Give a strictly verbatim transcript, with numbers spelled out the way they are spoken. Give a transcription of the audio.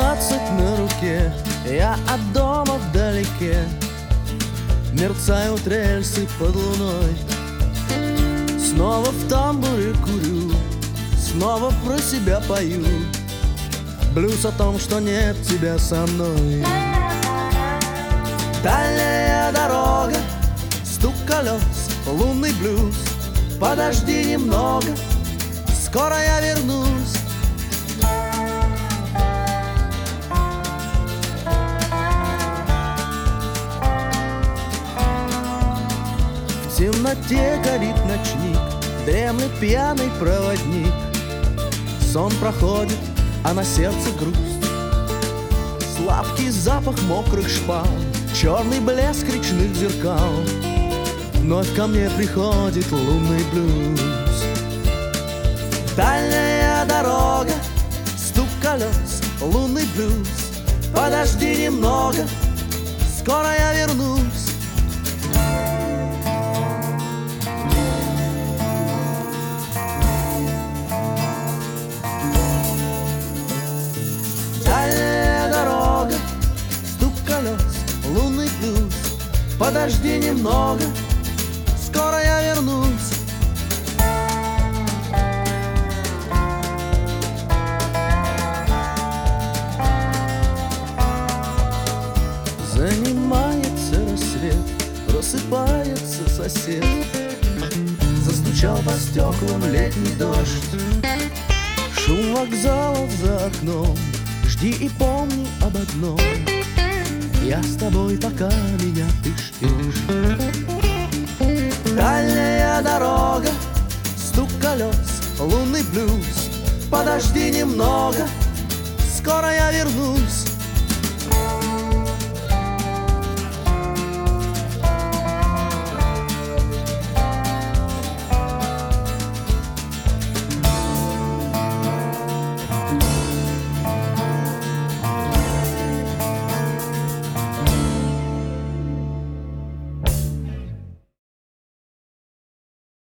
двадцать на руке, я от дома вдалеке. Мерцают рельсы под луной. Снова в тамбуре курю, снова про себя пою. Блюз о том, что нет тебя со мной. Дальняя дорога, стук колес, лунный блюз. Подожди немного, скоро я вернусь. В темноте горит ночник, дремлет пьяный проводник. Сон проходит, а на сердце грусть. Сладкий запах мокрых шпал, черный блеск речных зеркал. Вновь ко мне приходит лунный блюз. Дальняя дорога, стук колес, лунный блюз. Подожди немного, скоро я вернусь. Дальняя дорога, стук колес, лунный блюз. Подожди немного, скоро я вернусь. Занимается рассвет, просыпается сосед. Застучал по стеклам летний дождь. Шум вокзалов за окном. Жди и помни об одном: я с тобой, пока меня ты ждешь. Дальняя дорога, стук колес, лунный блюз. Подожди немного, скоро я вернусь.